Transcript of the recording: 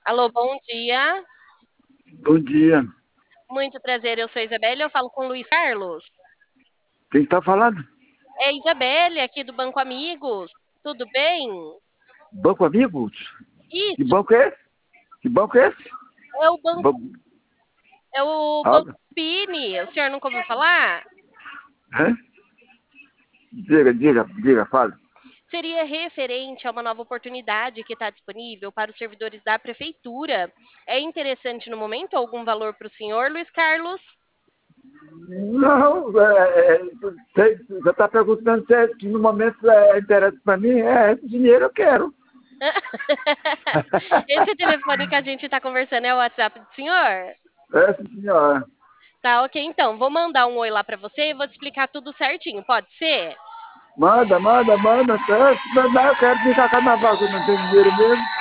Alô, bom dia. Bom dia. Muito prazer, eu sou a Isabelle, eu falo com o Luiz Carlos. Quem está falando? É a Isabelle, aqui do Banco Amigos. Tudo bem? Banco Amigos? Que Isso, banco é esse? Que banco é esse? é o Banco, Banco... é o Banco Alô? Pini. O senhor nunca ouviu falar? Hã? Diga, fale. Seria referente a uma nova oportunidade que está disponível para os servidores da prefeitura. É interessante no momento algum valor para o senhor, Luiz Carlos? Não, você está perguntando se no momento interessa para mim? Esse dinheiro eu quero. Esse telefone que a gente está conversando é o WhatsApp do senhor? Essa senhora. Tá, ok, então. Vou mandar um oi lá para você e vou te explicar tudo certinho, pode ser? Manda. Não, eu quero vir cá carnaval, que eu não tenho dinheiro mesmo.